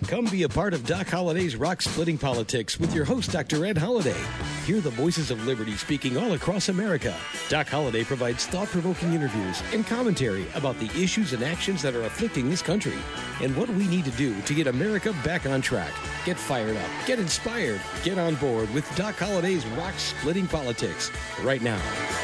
Come be a part of Doc Holliday's Rock Splitting Politics with your host, Dr. Ed Holliday. Hear the voices of liberty speaking all across America. Doc Holliday provides thought-provoking interviews and commentary about the issues and actions that are afflicting this country and what we need to do to get America back on track. Get fired up, get inspired, get on board with Doc Holliday's Rock Splitting Politics right now.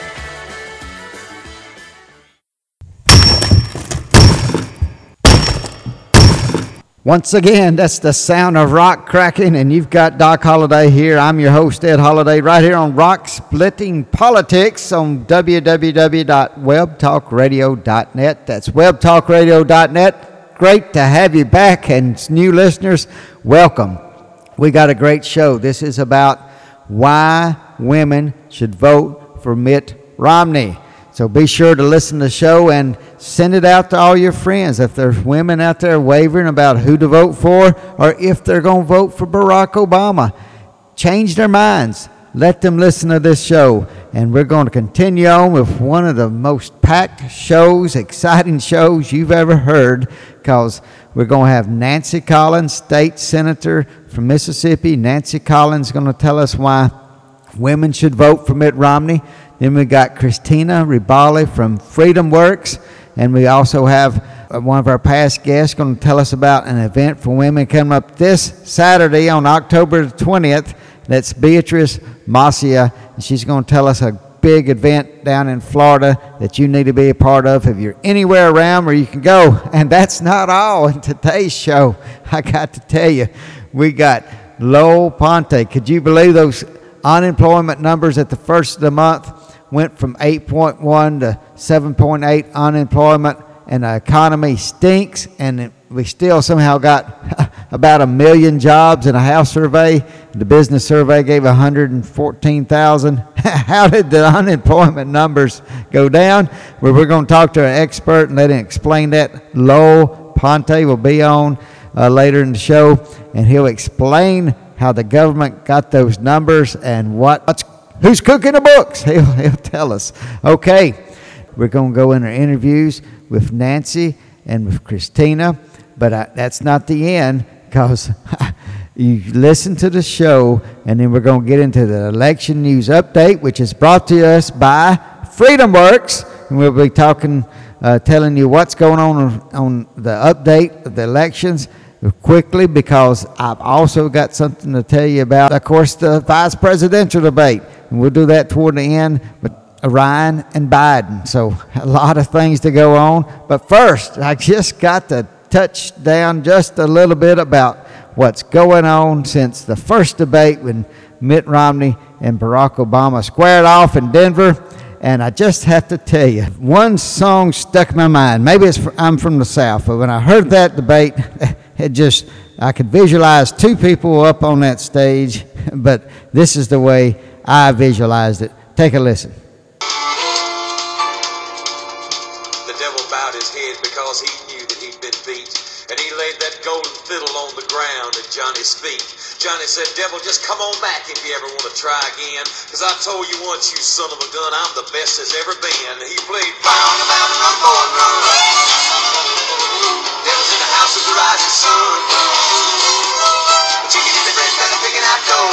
Once again, that's the sound of rock cracking, and you've got Doc Holliday here. I'm your host, Ed Holliday, right here on Rock Splitting Politics on www.webtalkradio.net. That's webtalkradio.net. Great to have you back, and new listeners, welcome. We got a great show. This is about why women should vote for Mitt Romney. So be sure to listen to the show and send it out to all your friends. If there's women out there wavering about who to vote for or if they're going to vote for Barack Obama, change their minds. Let them listen to this show. And we're going to continue on with one of the most packed shows, exciting shows you've ever heard, because we're going to have Nancy Collins, state senator from Mississippi. Nancy Collins is going to tell us why women should vote for Mitt Romney. Then we got Christina Ribali from Freedom Works, and we also have one of our past guests going to tell us about an event for women coming up this Saturday on October the 20th. That's Beatrice Macia, and she's going to tell us a big event down in Florida that you need to be a part of if you're anywhere around where you can go. And that's not all in today's show. I got to tell you, we got Lowell Ponte. Could you believe those unemployment numbers at the first of the month? Went from 8.1 to 7.8 unemployment, and the economy stinks, and we still somehow got about 1 million jobs in a house survey. The business survey gave 114,000. How did the unemployment numbers go down? Well, we're going to talk to an expert and let him explain that. Lowell Ponte will be on later in the show, and he'll explain how the government got those numbers and who's cooking the books. He'll tell us. Okay, we're going to go in our interviews with Nancy and with Christina, but that's not the end, because you listen to the show, and then we're going to get into the election news update, which is brought to us by Freedom Works, and we'll be talking, telling you what's going on the update of the elections quickly, because I've also got something to tell you about, of course, the vice presidential debate. And we'll do that toward the end, but Ryan and Biden. So a lot of things to go on. But first, I just got to touch down just a little bit about what's going on since the first debate when Mitt Romney and Barack Obama squared off in Denver. And I just have to tell you, one song stuck in my mind. Maybe I'm from the South, but when I heard that debate, I could visualize two people up on that stage, but this is the way I visualized it. Take a listen. The devil bowed his head because he knew that he'd been beat, and he laid that golden fiddle on the ground at Johnny's feet. Johnny said, "Devil, just come on back if you ever want to try again, because I told you once, you son of a gun, I'm the best there's ever been." He played Fire on the Mountain, Run, Boy, Run. Devil's in the house of the rising sun. Chicken in the bread, kind of picking out dough.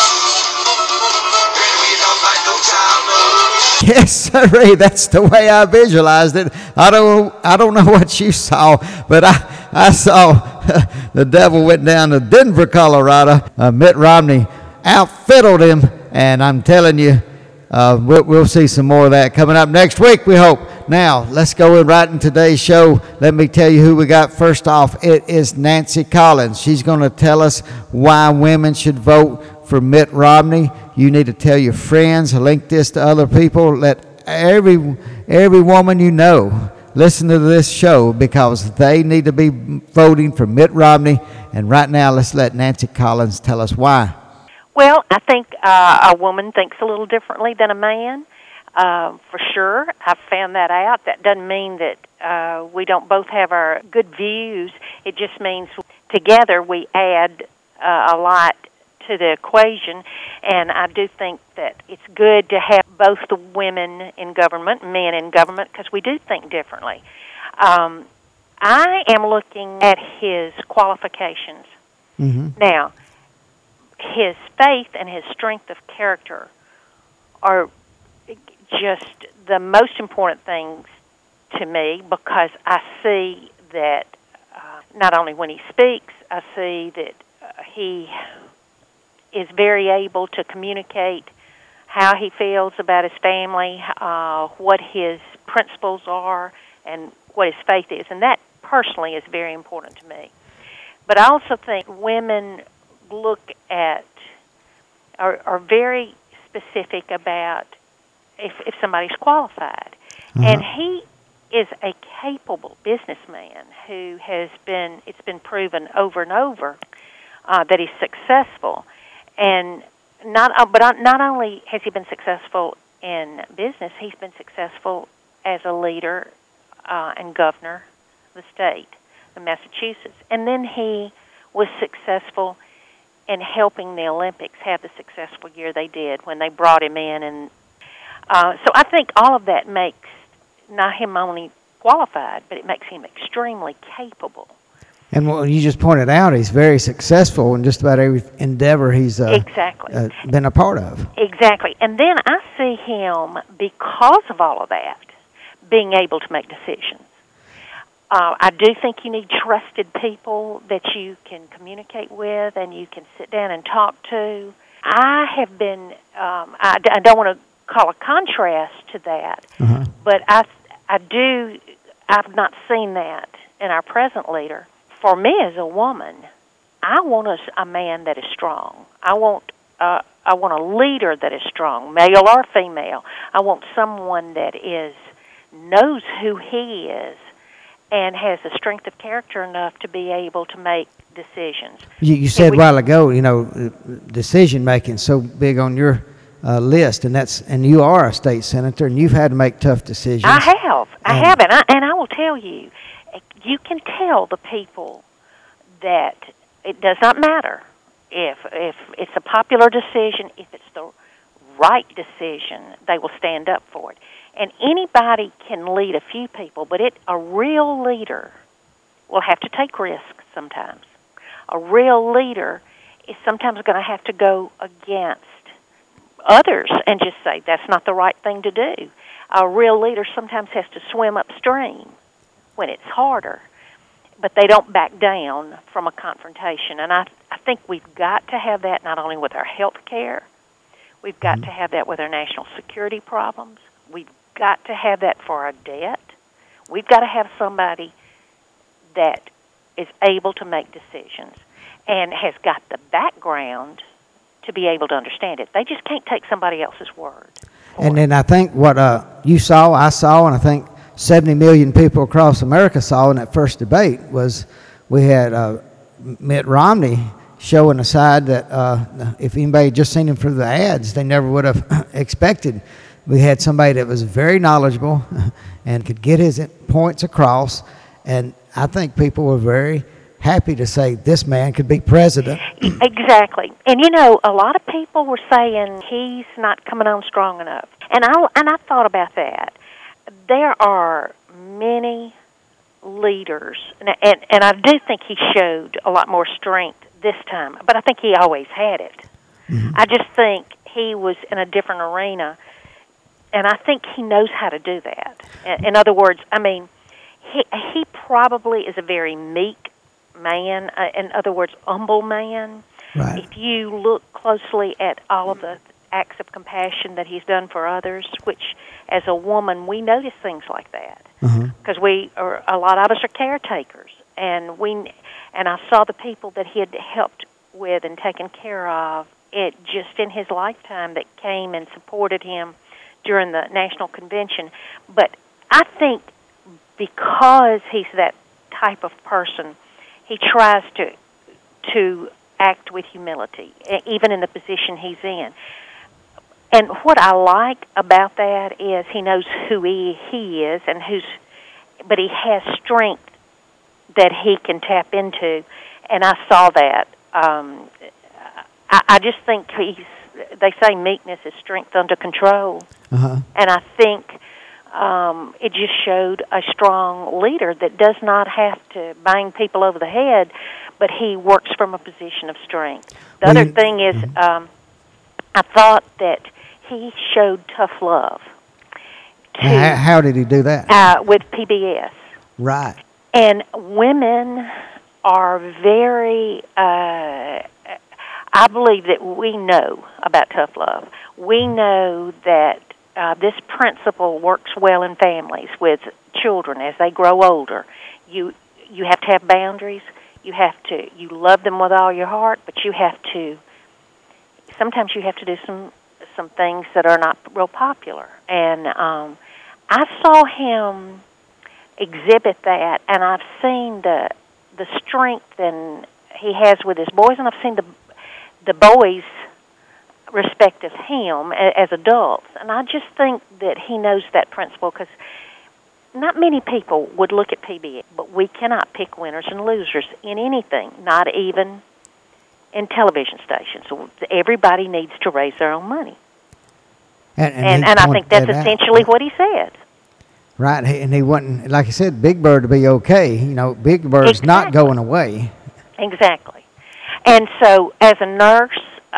Yes, sir. That's the way I visualized it. I don't know what you saw, but I saw the devil went down to Denver, Colorado. Mitt Romney outfiddled him, and I'm telling you, we'll see some more of that coming up next week, we hope. Now, let's go right in today's show. Let me tell you who we got first off. It is Nancy Collins. She's going to tell us why women should vote for Mitt Romney. You need to tell your friends, link this to other people. Let every woman you know listen to this show, because they need to be voting for Mitt Romney. And right now, let's let Nancy Collins tell us why. Well, I think a woman thinks a little differently than a man, for sure. I've found that out. That doesn't mean that we don't both have our good views. It just means together we add a lot to the equation, and I do think that it's good to have both the women in government, men in government, because we do think differently. I am looking at his qualifications. Now, his faith and his strength of character are just the most important things to me, because I see that not only when he speaks, I see that he is very able to communicate how he feels about his family, what his principles are, and what his faith is. And that personally is very important to me. But I also think women look at, are very specific about if somebody's qualified. And he is a capable businessman who has been, it's been proven over and over that he's successful. And not only has he been successful in business, he's been successful as a leader and governor of the state of Massachusetts. And then he was successful in helping the Olympics have the successful year they did when they brought him in. And so I think all of that makes not him only qualified, but it makes him extremely capable. And what you just pointed out, he's very successful in just about every endeavor he's exactly been a part of. Exactly. And then I see him, because of all of that, being able to make decisions. I do think you need trusted people that you can communicate with and you can sit down and talk to. I have been, I don't want to call a contrast to that, but I've not seen that in our present leader. For me as a woman, I want a man that is strong. I want a leader that is strong, male or female. I want someone that knows who he is and has the strength of character enough to be able to make decisions. You said a while ago, decision making so big on your list, and you are a state senator, and you've had to make tough decisions. I have, and I will tell you, you can tell the people that it does not matter if it's a popular decision, if it's the right decision, they will stand up for it. And anybody can lead a few people, but a real leader will have to take risks sometimes. A real leader is sometimes going to have to go against others and just say, that's not the right thing to do. A real leader sometimes has to swim upstream when it's harder, but they don't back down from a confrontation. And I think we've got to have that not only with our health care, we've got to have that with our national security problems, we've got to have that for our debt. We've got to have somebody that is able to make decisions and has got the background to be able to understand it. They just can't take somebody else's word. And then I think what you saw, I saw, and I think 70 million people across America saw in that first debate was we had Mitt Romney showing a side that if anybody had just seen him through the ads, they never would have expected. We had somebody that was very knowledgeable and could get his points across, and I think people were very happy to say this man could be president. Exactly. And a lot of people were saying he's not coming on strong enough. And I thought about that. There are many leaders, and I do think he showed a lot more strength this time, but I think he always had it. I just think he was in a different arena, and I think he knows how to do that. In other words, he probably is a very meek man, in other words, humble man. Right. If you look closely at all of the acts of compassion that he's done for others, which as a woman we notice things like that because a lot of us are caretakers, and I saw the people that he had helped with and taken care of it just in his lifetime that came and supported him during the national convention. But I think because he's that type of person, he tries to act with humility, even in the position he's in. And what I like about that is he knows who he is, but he has strength that he can tap into, and I saw that. I just think they say meekness is strength under control, and I think it just showed a strong leader that does not have to bang people over the head, but he works from a position of strength. The other thing is, I thought that he showed tough love. How did he do that? With PBS. Right. And women are very, I believe that we know about tough love. We know that this principle works well in families with children as they grow older. You have to have boundaries. You love them with all your heart, but sometimes you have to do some things that are not real popular. And I saw him exhibit that, and I've seen the strength and he has with his boys, and I've seen the boys respect of him as adults. And I just think that he knows that principle, because not many people would look at PBS, but we cannot pick winners and losers in anything, not even in television stations. So everybody needs to raise their own money. And I think that's essentially what he said. Right, and he wasn't, like I said, Big Bird to be okay. Big Bird's not going away. Exactly. And so as a nurse,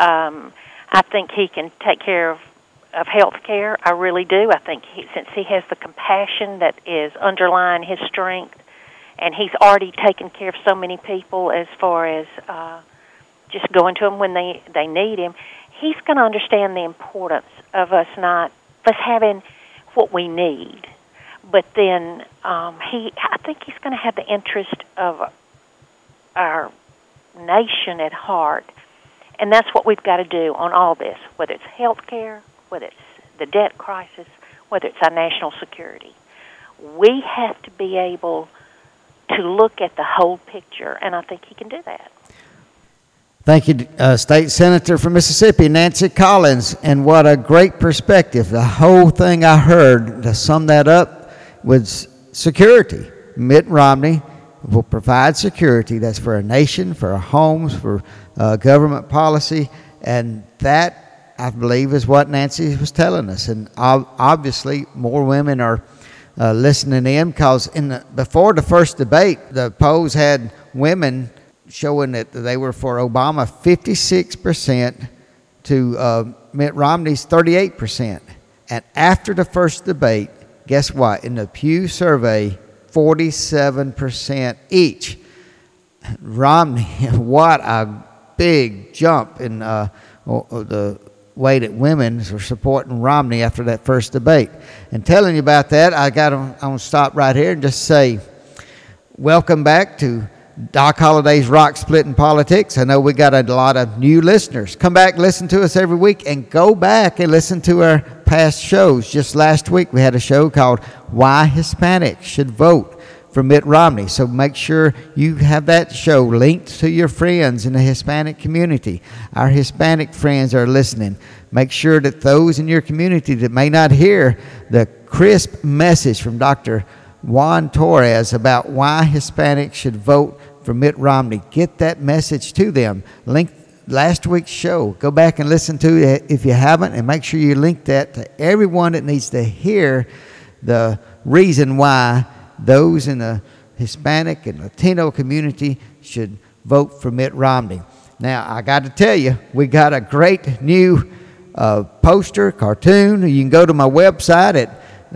I think he can take care of health care. I really do. I think since he has the compassion that is underlying his strength, and he's already taken care of so many people as far as just going to them when they need him, he's going to understand the importance of us having what we need. But then I think he's going to have the interest of our nation at heart, and that's what we've got to do on all this, whether it's health care, whether it's the debt crisis, whether it's our national security. We have to be able to look at the whole picture, and I think he can do that. Thank you, State Senator from Mississippi, Nancy Collins, and what a great perspective. The whole thing I heard, to sum that up, was security. Mitt Romney will provide security. That's for a nation, for our homes, for government policy, and that, I believe, is what Nancy was telling us. And obviously, more women are listening in, because before the first debate, the polls had women showing that they were for Obama 56% to Mitt Romney's 38%. And after the first debate, guess what? In the Pew survey, 47% each. Romney, what a big jump in the way that women were supporting Romney after that first debate. And telling you about that, I'm going to stop right here and just say, welcome back to Doc Holliday's Rock Splitting Politics. I know we got a lot of new listeners. Come back, listen to us every week, and go back and listen to our past shows. Just last week, we had a show called Why Hispanics Should Vote for Mitt Romney. So make sure you have that show linked to your friends in the Hispanic community. Our Hispanic friends are listening. Make sure that those in your community that may not hear the crisp message from Dr. Juan Torres about why Hispanics should vote for Mitt Romney, get that message to them. Link last week's show. Go back and listen to it if you haven't, and make sure you link that to everyone that needs to hear the reason why those in the Hispanic and Latino community should vote for Mitt Romney. Now, I got to tell you, we got a great new poster, cartoon. You can go to my website at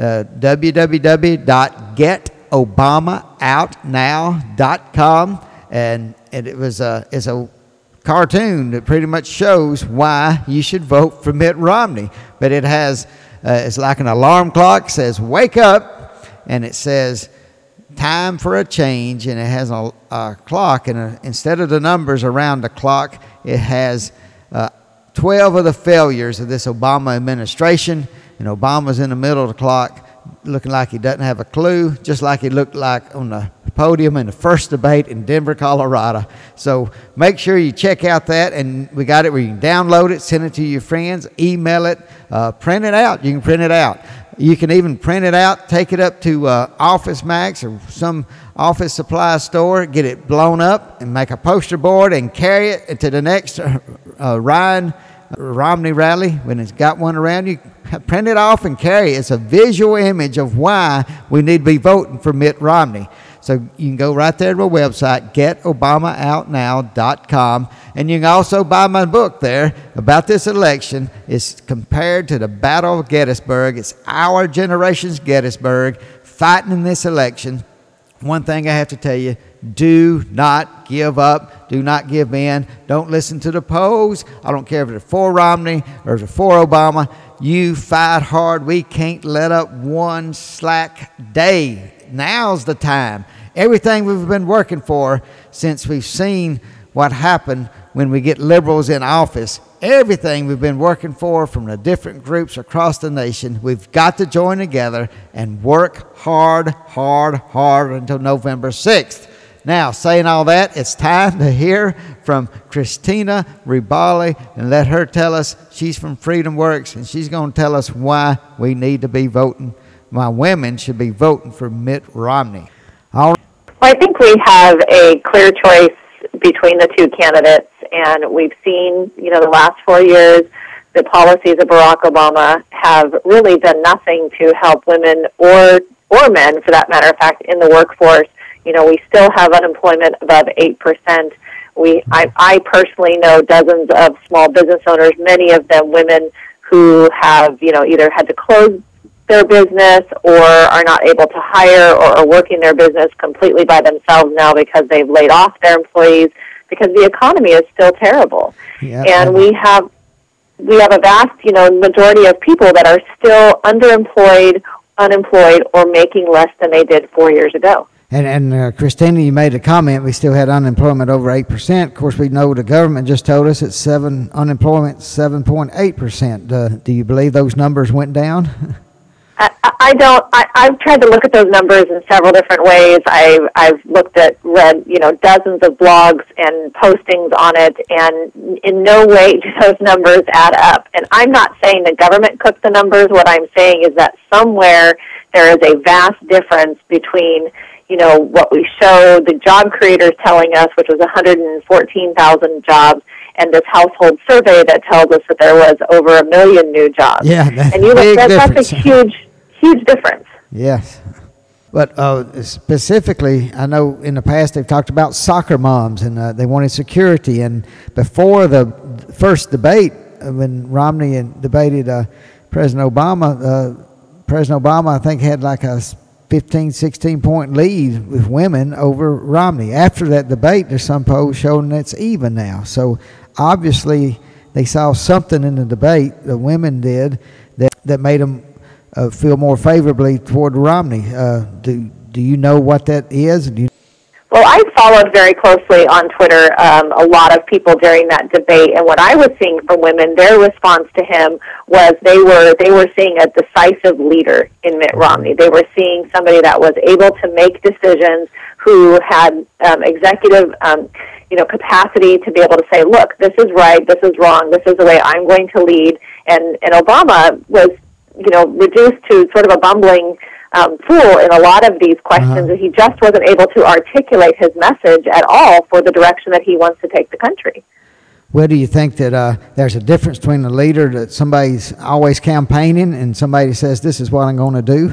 www.getobamaoutnow.com, and it was it's a cartoon that pretty much shows why you should vote for Mitt Romney. But it has it's like an alarm clock. It says "Wake up," and it says "Time for a change," and it has a clock, and instead of the numbers around the clock, it has 12 of the failures of this Obama administration. And Obama's in the middle of the clock, looking like he doesn't have a clue, just like he looked like on the podium in the first debate in Denver, Colorado. So make sure you check out that, and we got it where you can download it, send it to your friends, email it, print it out. You can print it out. You can even print it out, take it up to Office Max or some office supply store, get it blown up, and make a poster board and carry it to the next Romney rally when it's got one around you. Print it off and carry it. It's a visual image of why we need to be voting for Mitt Romney. So you can go right there to my website, getobamaoutnow.com, and you can also buy my book there about this election. It's compared to the Battle of Gettysburg. It's our generation's Gettysburg, fighting in this election. One thing I have to tell you, do not give up. Do not give in. Don't listen to the polls. I don't care if it's for Romney or if it's for Obama. You fight hard. We can't let up one slack day. Now's the time. Everything we've been working for since we've seen what happened when we get liberals in office, everything we've been working for from the different groups across the nation, we've got to join together and work hard until November 6th. Now, saying all that, it's time to hear from Christina Ribali and let her tell us. She's from Freedom Works, and she's going to tell us why we need to be voting, why women should be voting for Mitt Romney. All right. Well, I think we have a clear choice between the two candidates, and we've seen, the last 4 years, the policies of Barack Obama have really done nothing to help women or men, for that matter of fact, in the workforce. We still have unemployment above 8%. I personally know dozens of small business owners, many of them women, who have, either had to close their business or are not able to hire or are working their business completely by themselves now because they've laid off their employees because the economy is still terrible. Yep. And we have a vast, majority of people that are still underemployed, unemployed, or making less than they did 4 years ago. And Christina, you made a comment. We still had unemployment over 8%. Of course, we know the government just told us it's unemployment 7.8%. Do you believe those numbers went down? I don't. I've tried to look at those numbers in several different ways. I've read dozens of blogs and postings on it, and in no way do those numbers add up. And I'm not saying the government cooked the numbers. What I'm saying is that somewhere there is a vast difference between what we show the job creators telling us, which was 114,000 jobs, and this household survey that tells us that there was over 1 million new jobs. Yeah, and that's a huge difference. Yes. But specifically, I know in the past they've talked about soccer moms, and they wanted security. And before the first debate, when Romney debated President Obama, I think, had like a 15, 16-point lead with women over Romney. After that debate, there's some polls showing it's even now. So obviously they saw something in the debate, the women did, that made them feel more favorably toward Romney. Do you know what that is? Well, I followed very closely on Twitter a lot of people during that debate, and what I was seeing from women, their response to him was they were seeing a decisive leader in Mitt Romney. They were seeing somebody that was able to make decisions, who had executive capacity to be able to say, look, this is right, this is wrong, this is the way I'm going to lead. And Obama was reduced to sort of a bumbling fool in a lot of these questions, and he just wasn't able to articulate his message at all for the direction that he wants to take the country. Well, do you think that there's a difference between a leader that somebody's always campaigning and somebody says, this is what I'm going to do?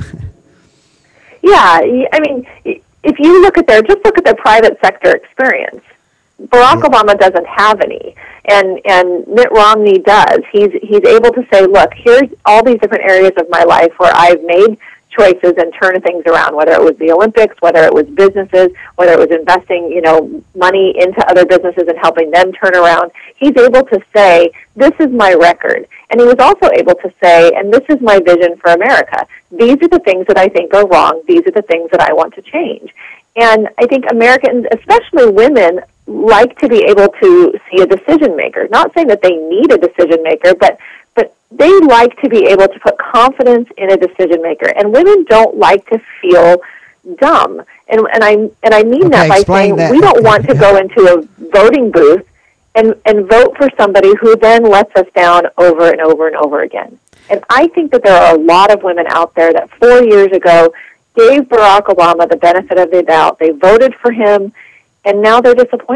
Yeah, I mean, if you look at their private sector experience, Barack Obama doesn't have any, and Mitt Romney does. He's able to say, look, here's all these different areas of my life where I've made choices and turn things around, whether it was the Olympics, whether it was businesses, whether it was investing, money into other businesses and helping them turn around. He's able to say, this is my record. And he was also able to say, and this is my vision for America. These are the things that I think are wrong. These are the things that I want to change. And I think Americans, especially women, like to be able to see a decision maker. Not saying that they need a decision maker, but they like to be able to put confidence in a decision maker. And women don't like to feel dumb. And I mean that by saying we don't want to go into a voting booth and vote for somebody who then lets us down over and over and over again. And I think that there are a lot of women out there that 4 years ago gave Barack Obama the benefit of the doubt. They voted for him, and now they're disappointed.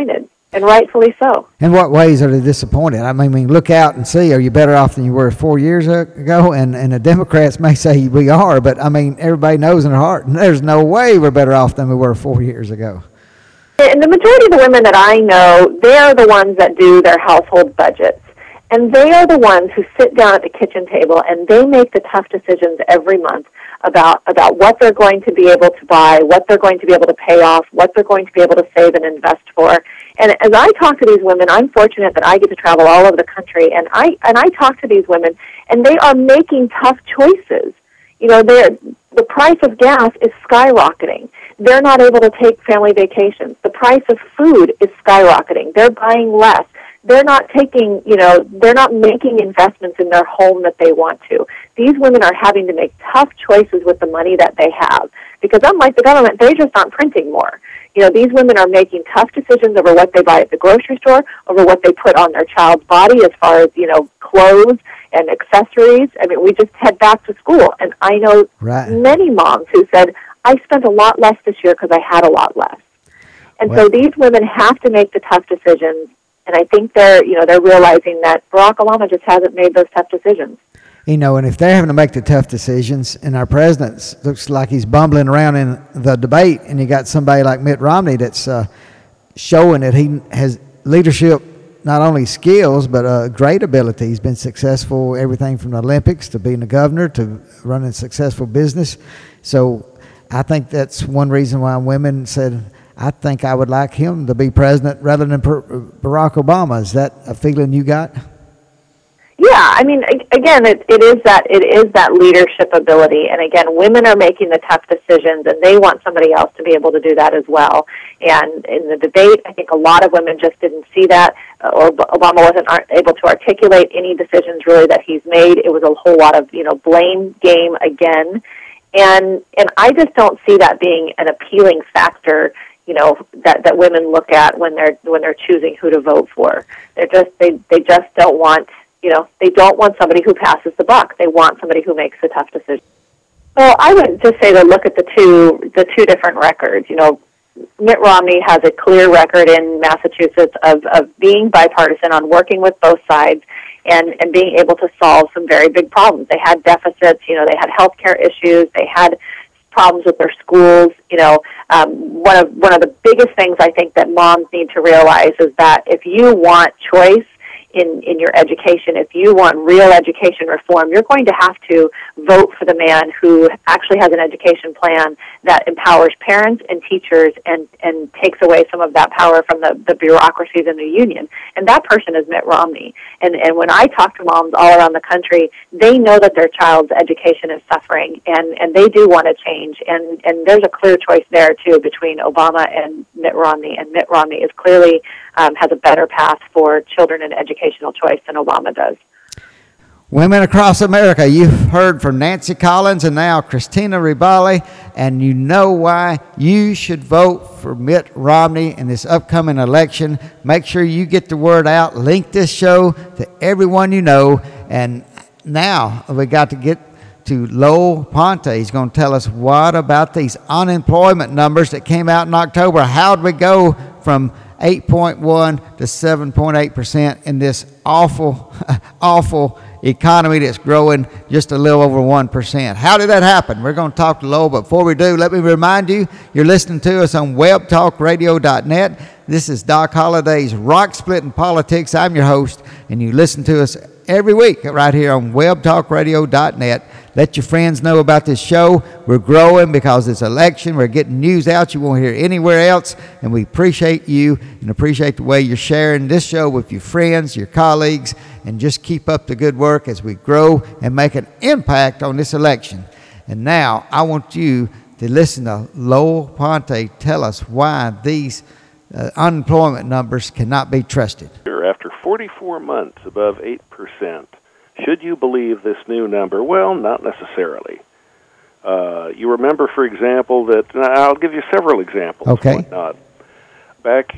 and rightfully so. In what ways are they disappointed? I mean, look out and see, are you better off than you were 4 years ago? And the Democrats may say we are, but, I mean, everybody knows in their heart, there's no way we're better off than we were 4 years ago. And the majority of the women that I know, they are the ones that do their household budgets. And they are the ones who sit down at the kitchen table and they make the tough decisions every month about what they're going to be able to buy, what they're going to be able to pay off, what they're going to be able to save and invest for. And as I talk to these women, I'm fortunate that I get to travel all over the country, and I talk to these women, and they are making tough choices. You know, the price of gas is skyrocketing. They're not able to take family vacations. The price of food is skyrocketing. They're buying less. They're not taking, they're not making investments in their home that they want to. These women are having to make tough choices with the money that they have because unlike the government, they just aren't printing more. You know, these women are making tough decisions over what they buy at the grocery store, over what they put on their child's body as far as, clothes and accessories. I mean, we just head back to school, and I know many moms who said, I spent a lot less this year because I had a lot less. And so these women have to make the tough decisions, and I think they're realizing that Barack Obama just hasn't made those tough decisions. And if they're having to make the tough decisions, and our president looks like he's bumbling around in the debate, and you got somebody like Mitt Romney that's showing that he has leadership, not only skills, but great ability. He's been successful, everything from the Olympics to being a governor to running a successful business. So I think that's one reason why women said, I think I would like him to be president rather than Barack Obama. Is that a feeling you got? Yeah, I mean, again, it is that leadership ability, and again, women are making the tough decisions, and they want somebody else to be able to do that as well. And in the debate, I think a lot of women just didn't see that, or Obama wasn't able to articulate any decisions really that he's made. It was a whole lot of blame game again, and I just don't see that being an appealing factor. That women look at when they're choosing who to vote for. They just don't want. They don't want somebody who passes the buck. They want somebody who makes the tough decisions. Well, I would just say to look at the two different records. Mitt Romney has a clear record in Massachusetts of being bipartisan, on working with both sides, and being able to solve some very big problems. They had deficits. They had health care issues. They had problems with their schools. One of the biggest things I think that moms need to realize is that if you want choice in your education, if you want real education reform, you're going to have to vote for the man who actually has an education plan that empowers parents and teachers and takes away some of that power from the bureaucracies in the union. And that person is Mitt Romney. And when I talk to moms all around the country, they know that their child's education is suffering, and they do want to change. And there's a clear choice there, too, between Obama and Mitt Romney. And Mitt Romney is clearly has a better path for children and educational choice than Obama does. Women across America, you've heard from Nancy Collins and now Christina Ribali, and you know why you should vote for Mitt Romney in this upcoming election. Make sure you get the word out. Link this show to everyone you know. And now we got to get to Lowell Ponte. He's going to tell us what about these unemployment numbers that came out in October. How'd we go from 8.1 to 7.8% in this awful economy that's growing just a little over 1%. How did that happen? We're going to talk to Lowell, but before we do, let me remind you, you're listening to us on webtalkradio.net. This is Doc Holliday's Rock Splitting Politics. I'm your host, and you listen to us every week right here on webtalkradio.net. Let your friends know about this show. We're growing because it's election. We're getting news out you won't hear anywhere else, and we appreciate you and appreciate the way you're sharing this show with your friends, your colleagues, and just keep up the good work as we grow and make an impact on this election. And now I want you to listen to Lowell Ponte tell us why these unemployment numbers cannot be trusted. After 44 months above 8%, should you believe this new number? Well, not necessarily. You remember, for example, that I'll give you several examples. Okay. Back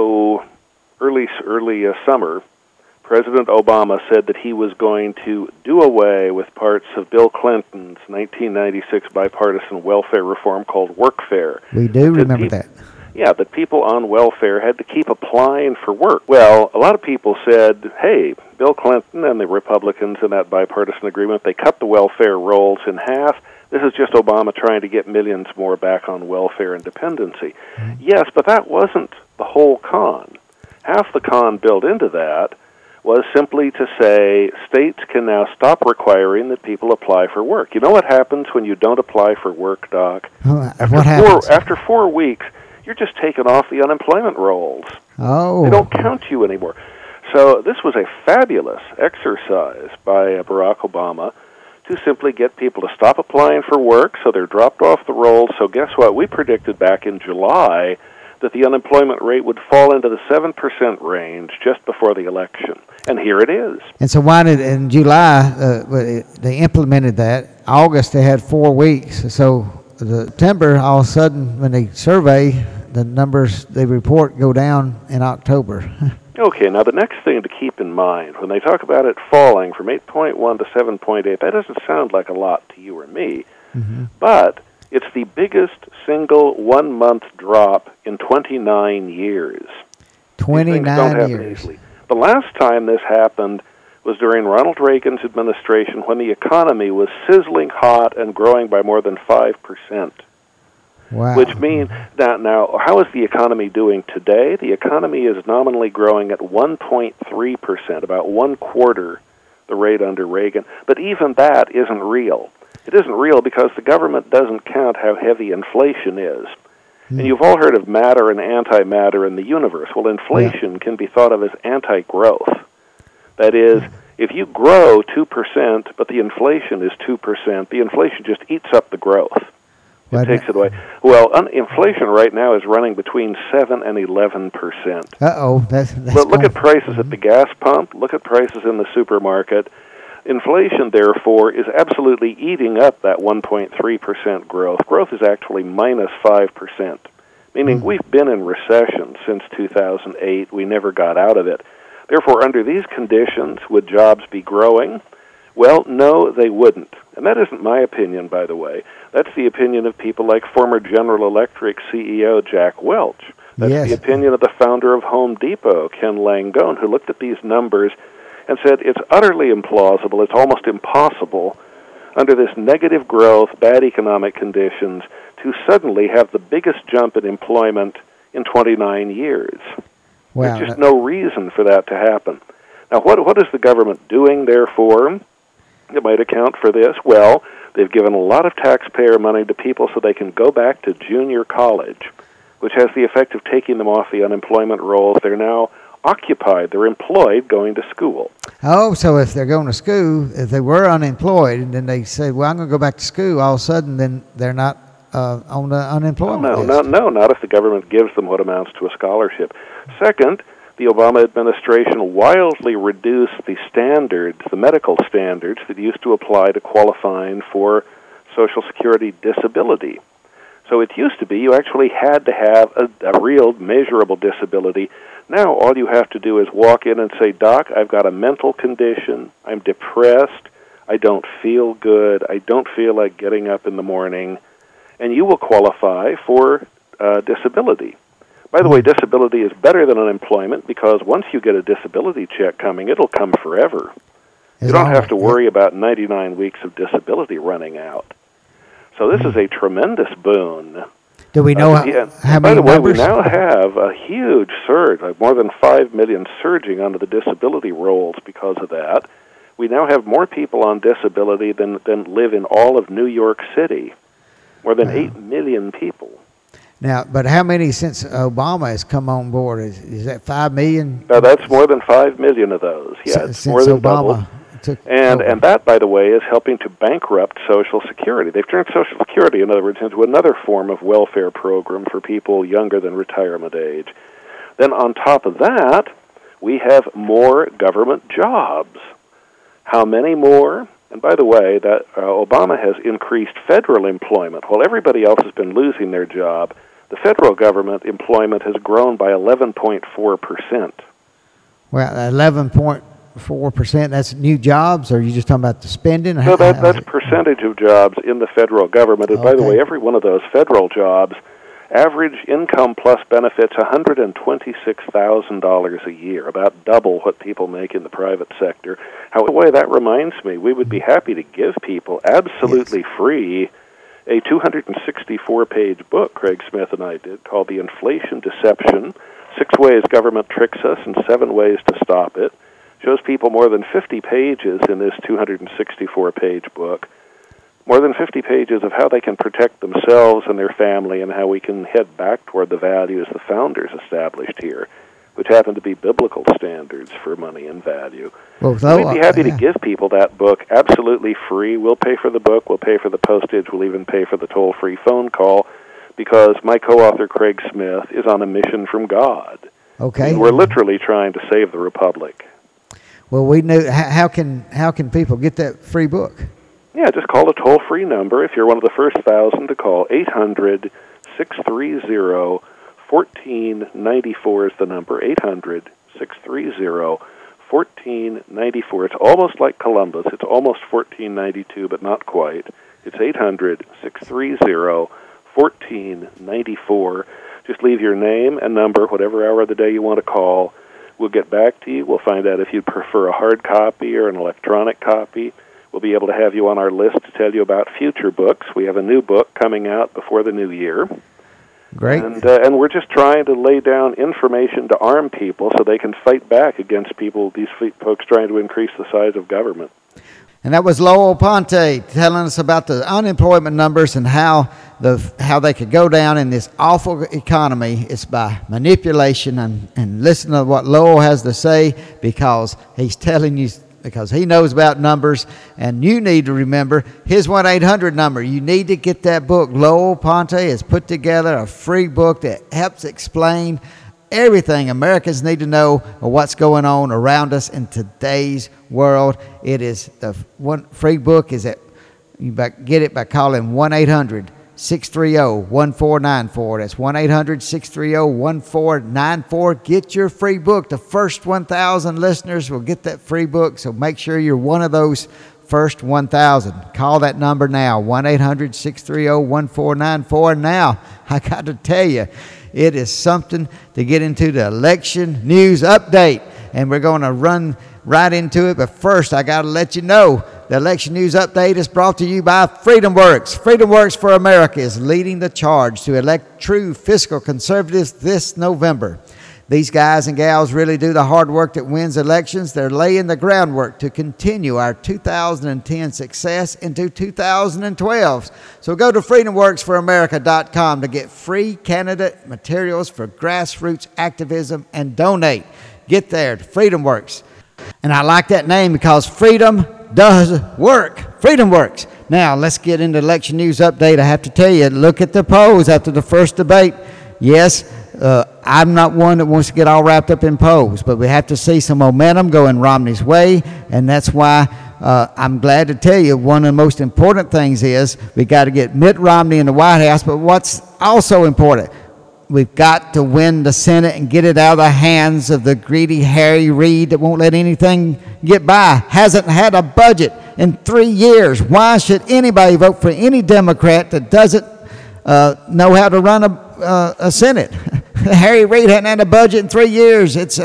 early summer, President Obama said that he was going to do away with parts of Bill Clinton's 1996 bipartisan welfare reform called workfare. We do remember that. Yeah, that people on welfare had to keep applying for work. Well, a lot of people said, hey, Bill Clinton and the Republicans in that bipartisan agreement, they cut the welfare rolls in half. This is just Obama trying to get millions more back on welfare and dependency. Yes, but that wasn't the whole con. Half the con built into that was simply to say states can now stop requiring that people apply for work. You know what happens when you don't apply for work, Doc? What happens? After 4 weeks, you're just taken off the unemployment rolls. Oh. They don't count you anymore. So this was a fabulous exercise by Barack Obama to simply get people to stop applying for work, so they're dropped off the rolls. So guess what? We predicted back in July that the unemployment rate would fall into the 7% range just before the election. And here it is. And so why did, in July, they implemented that. August, they had 4 weeks. So September, all of a sudden, when they survey, the numbers they report go down in October. Okay, now the next thing to keep in mind, when they talk about it falling from 8.1 to 7.8, that doesn't sound like a lot to you or me, but it's the biggest single 1 month drop in 29 years. 29 years. The last time this happened was during Ronald Reagan's administration when the economy was sizzling hot and growing by more than 5%. Wow. Which means, now, how is the economy doing today? The economy is nominally growing at 1.3%, about 1/4 the rate under Reagan. But even that isn't real. It isn't real because the government doesn't count how heavy inflation is. And you've all heard of matter and antimatter in the universe. Well, inflation can be thought of as anti-growth. That is, if you grow 2%, but the inflation is 2%, the inflation just eats up the growth. It takes it away. Well, inflation right now is running between 7 and 11%. That's but look at prices at the gas pump. Look at prices in the supermarket. Inflation, therefore, is absolutely eating up that 1.3% growth. Growth is actually minus 5%, meaning we've been in recession since 2008. We never got out of it. Therefore, under these conditions, would jobs be growing? Well, no, they wouldn't. And that isn't my opinion, by the way. That's the opinion of people like former General Electric CEO Jack Welch. That's the opinion of the founder of Home Depot, Ken Langone, who looked at these numbers and said it's utterly implausible, it's almost impossible, under this negative growth, bad economic conditions, to suddenly have the biggest jump in employment in 29 years. Wow. There's just no reason for that to happen. Now, what is the government doing, therefore, that might account for this? Well, they've given a lot of taxpayer money to people so they can go back to junior college, which has the effect of taking them off the unemployment rolls. They're now occupied. They're employed going to school. Oh, so if they're going to school, if they were unemployed, and then they say, well, I'm going to go back to school, all of a sudden, then they're not on the unemployment list. No, not if the government gives them what amounts to a scholarship. Second, the Obama administration wildly reduced the standards, the medical standards that used to apply to qualifying for Social Security disability. So it used to be you actually had to have a real measurable disability. Now all you have to do is walk in and say, Doc, I've got a mental condition, I'm depressed, I don't feel good, I don't feel like getting up in the morning, and you will qualify for disability. By the way, disability is better than unemployment because once you get a disability check coming, it'll come forever. You don't have to worry about 99 weeks of disability running out. So this is a tremendous boon. Do we know how many By the way, numbers? we now have a huge surge, like more than 5 million surging onto the disability rolls because of that. We now have more people on disability than live in all of New York City, more than 8 million people. Now, but how many since Obama has come on board? Is that 5 million? No, that's more than 5 million of those. Yeah, it's more than Obama doubled. And that, by the way, is helping to bankrupt Social Security. They've turned Social Security, in other words, into another form of welfare program for people younger than retirement age. Then on top of that, we have more government jobs. How many more? And by the way, that Obama has increased federal employment. While everybody else has been losing their job, the federal government employment has grown by 11.4%. Well, 11.4%, that's new jobs, or are you just talking about the spending? No, that's percentage of jobs in the federal government. And by the way, every one of those federal jobs Average income plus benefits $126,000 a year, about double what people make in the private sector. However, that reminds me, we would be happy to give people absolutely free a 264-page book Craig Smith and I did called The Inflation Deception, 6 Ways Government Tricks Us and 7 Ways to Stop It. Shows people more than 50 pages in this 264-page book, more than 50 pages of how they can protect themselves and their family and how we can head back toward the values the founders established here, which happen to be biblical standards for money and value. Well, we'd be happy to give people that book absolutely free. We'll pay for the book, we'll pay for the postage, we'll even pay for the toll-free phone call, because my co-author Craig Smith is on a mission from God. Okay. And we're literally trying to save the Republic. Well, we know how can people get that free book? Yeah, just call a toll-free number. If you're one of the first 1,000 to call, 800-630-1494 is the number, 800-630-1494. It's almost like Columbus. It's almost 1492, but not quite. It's 800-630-1494. Just leave your name and number, whatever hour of the day you want to call. We'll get back to you. We'll find out if you'd prefer a hard copy or an electronic copy. We'll be able to have you on our list to tell you about future books. We have a new book coming out before the new year. Great. And we're just trying to lay down information to arm people so they can fight back against these folks trying to increase the size of government. And that was Lowell Ponte telling us about the unemployment numbers and how they could go down in this awful economy. It's by manipulation, and listen to what Lowell has to say, because he's telling you, because he knows about numbers, and you need to remember his 1-800 number. You need to get that book. Lowell Ponte has put together a free book that helps explain everything Americans need to know of what's going on around us in today's world. It is the one free book is that you get it by calling 1-800-630-1494. That's 1-800-630-1494. Get your free book. The first 1,000 listeners will get that free book, so make sure you're one of those first 1,000. Call that number now, 1-800-630-1494. Now, I got to tell you, it is something to get into the election news update, and we're going to run right into it. But first, I got to let you know the election news update is brought to you by FreedomWorks. FreedomWorks for America is leading the charge to elect true fiscal conservatives this November. These guys and gals really do the hard work that wins elections. They're laying the groundwork to continue our 2010 success into 2012. So go to freedomworksforamerica.com to get free candidate materials for grassroots activism and donate. Get there to FreedomWorks. And I like that name because freedom does work. Freedom works. Now, let's get into election news update. I have to tell you, look at the polls after the first debate. Yes, I'm not one that wants to get all wrapped up in polls, but we have to see some momentum going Romney's way, and that's why I'm glad to tell you one of the most important things is we got to get Mitt Romney in the White House, but what's also important, we've got to win the Senate and get it out of the hands of the greedy Harry Reid that won't let anything get by. Hasn't had a budget in 3 years. Why should anybody vote for any Democrat that doesn't know how to run a Senate? Harry Reid hadn't had a budget in 3 years. It's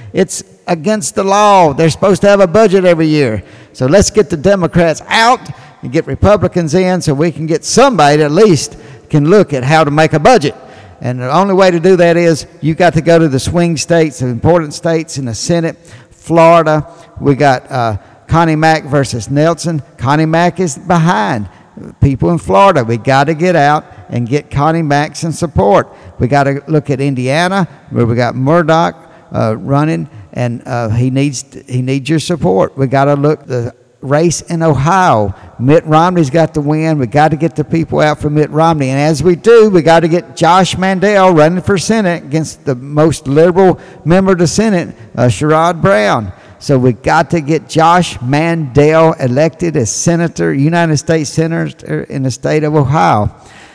against the law. They're supposed to have a budget every year. So let's get the Democrats out and get Republicans in so we can get somebody that at least can look at how to make a budget. And the only way to do that is you got to go to the swing states, the important states in the Senate. Florida, we got Connie Mack versus Nelson. Connie Mack is behind people in Florida. We got to get out and get Connie Mack some support. We got to look at Indiana, where we got Murdoch running, and he needs your support. We got to look the race in Ohio. Mitt Romney's got to win. We got to get the people out for Mitt Romney, and as we do, we got to get Josh Mandel running for Senate against the most liberal member of the Senate, Sherrod Brown. So we got to get Josh Mandel elected as senator, United States Senator in the state of Ohio.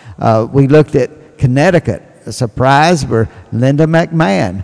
We looked at Connecticut, a surprise where Linda McMahon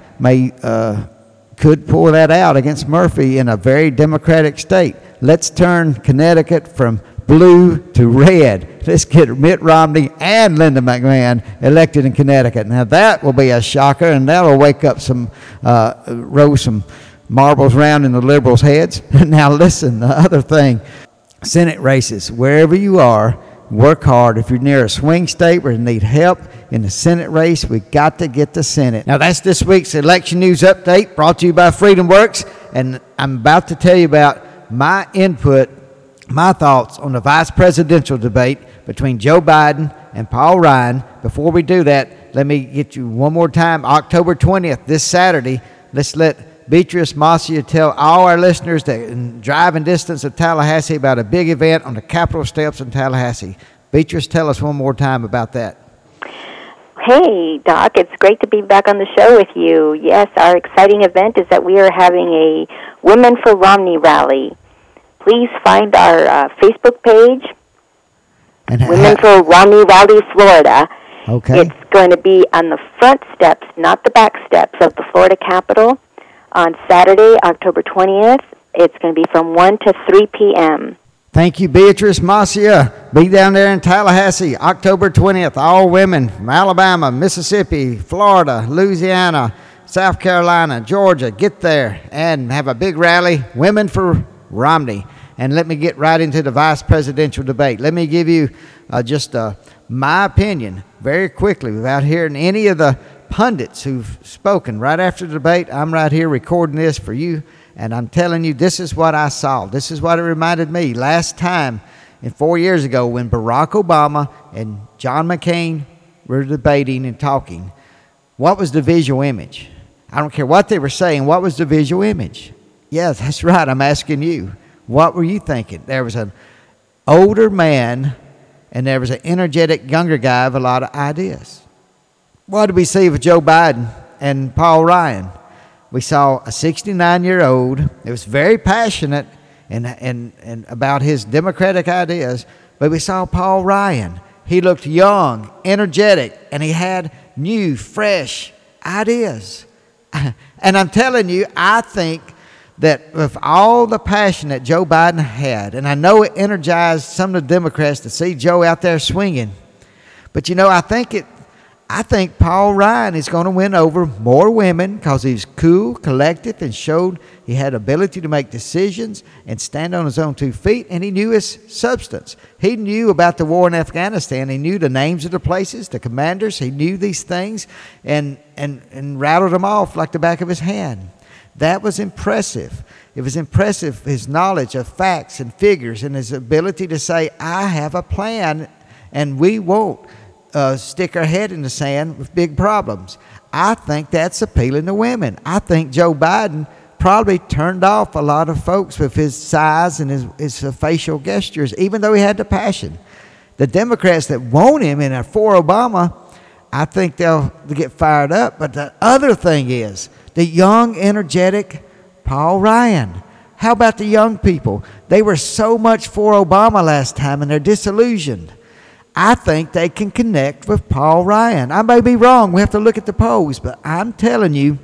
could pull that out against Murphy in a very Democratic state. Let's turn Connecticut from blue to red. Let's get Mitt Romney and Linda McMahon elected in Connecticut. Now that will be a shocker, and that will wake up roll some marbles around in the liberals' heads. Now listen, the other thing, Senate races, wherever you are, work hard. If you're near a swing state where you need help in the Senate race, we got to get the Senate. Now that's this week's election news update brought to you by Freedom Works, and I'm about to tell you about my input, my thoughts on the vice presidential debate between Joe Biden and Paul Ryan. Before we do that, let me get you one more time. October 20th, this Saturday, let's let Beatrice Macia tell all our listeners that in driving distance of Tallahassee about a big event on the Capitol steps in Tallahassee. Beatrice, tell us one more time about that. Hey, Doc, it's great to be back on the show with you. Yes, our exciting event is that we are having a Women for Romney rally. Please find our Facebook page, and Women for Romney Rally, Florida. Okay. It's going to be on the front steps, not the back steps, of the Florida Capitol on Saturday, October 20th. It's going to be from 1 to 3 p.m. Thank you, Beatrice Macia. Be down there in Tallahassee, October 20th. All women from Alabama, Mississippi, Florida, Louisiana, South Carolina, Georgia. Get there and have a big rally, Women for Romney. And let me get right into the vice presidential debate. Let me give you just my opinion very quickly without hearing any of the pundits who've spoken. Right after the debate, I'm right here recording this for you. And I'm telling you, this is what I saw. This is what it reminded me last time, 4 years ago, when Barack Obama and John McCain were debating and talking. What was the visual image? I don't care what they were saying. What was the visual image? Yes, that's right. I'm asking you. What were you thinking? There was an older man, and there was an energetic younger guy with a lot of ideas. What did we see with Joe Biden and Paul Ryan? We saw a 69-year-old that was very passionate and about his democratic ideas, but we saw Paul Ryan. He looked young, energetic, and he had new, fresh ideas. And I'm telling you, I think that with all the passion that Joe Biden had, and I know it energized some of the Democrats to see Joe out there swinging, but you know, I think Paul Ryan is going to win over more women because he's cool, collected, and showed he had ability to make decisions and stand on his own 2 feet, and he knew his substance. He knew about the war in Afghanistan. He knew the names of the places, the commanders. He knew these things and rattled them off like the back of his hand. That was impressive. It was impressive, his knowledge of facts and figures and his ability to say, I have a plan, and we won't stick our head in the sand with big problems. I think that's appealing to women. I think Joe Biden probably turned off a lot of folks with his size and his facial gestures, even though he had the passion. The Democrats that want him and are for Obama, I think they'll get fired up. But the other thing is the young, energetic Paul Ryan. How about the young people? They were so much for Obama last time, and they're disillusioned. I think they can connect with Paul Ryan. I may be wrong. We have to look at the polls. But I'm telling you,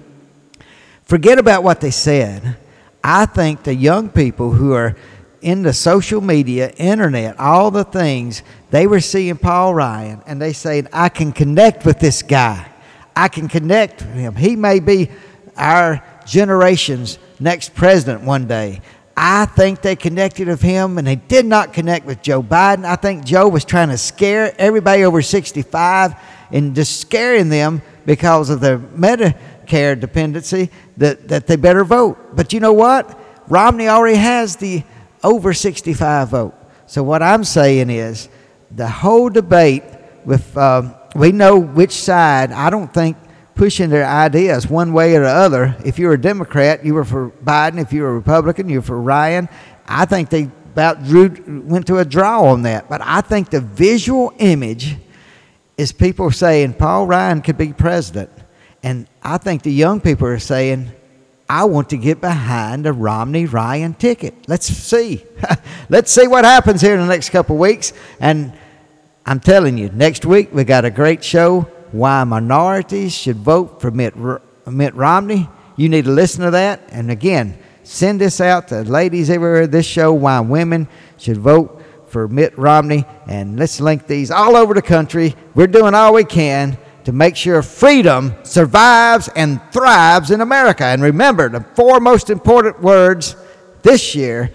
forget about what they said. I think the young people who are in the social media, internet, all the things, they were seeing Paul Ryan, and they said, I can connect with this guy. I can connect with him. He may be our generation's next president one day. I think they connected with him, and they did not connect with Joe Biden. I think Joe was trying to scare everybody over 65 and just scaring them because of their Medicare dependency that they better vote. But you know what? Romney already has the over 65 vote. So what I'm saying is the whole debate with we know which side. I don't think pushing their ideas one way or the other. If you're a Democrat, you were for Biden. If you're a Republican, you're for Ryan. I think they went to a draw on that. But I think the visual image is people saying Paul Ryan could be president. And I think the young people are saying, I want to get behind the Romney-Ryan ticket. Let's see. Let's see what happens here in the next couple of weeks. And I'm telling you, next week we got a great show. Why minorities should vote for Mitt Romney. You need to listen to that. And again, send this out to ladies everywhere. This show, why women should vote for Mitt Romney, and let's link these all over the country. We're doing all we can to make sure freedom survives and thrives in America. And remember, the 4 most important words this year,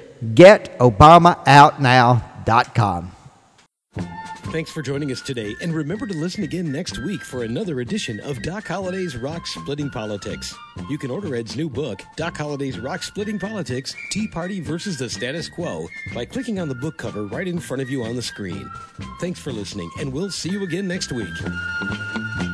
getObamaOutNow.com. Thanks for joining us today, and remember to listen again next week for another edition of Doc Holliday's Rock Splitting Politics. You can order Ed's new book, Doc Holliday's Rock Splitting Politics, Tea Party versus the Status Quo, by clicking on the book cover right in front of you on the screen. Thanks for listening, and we'll see you again next week.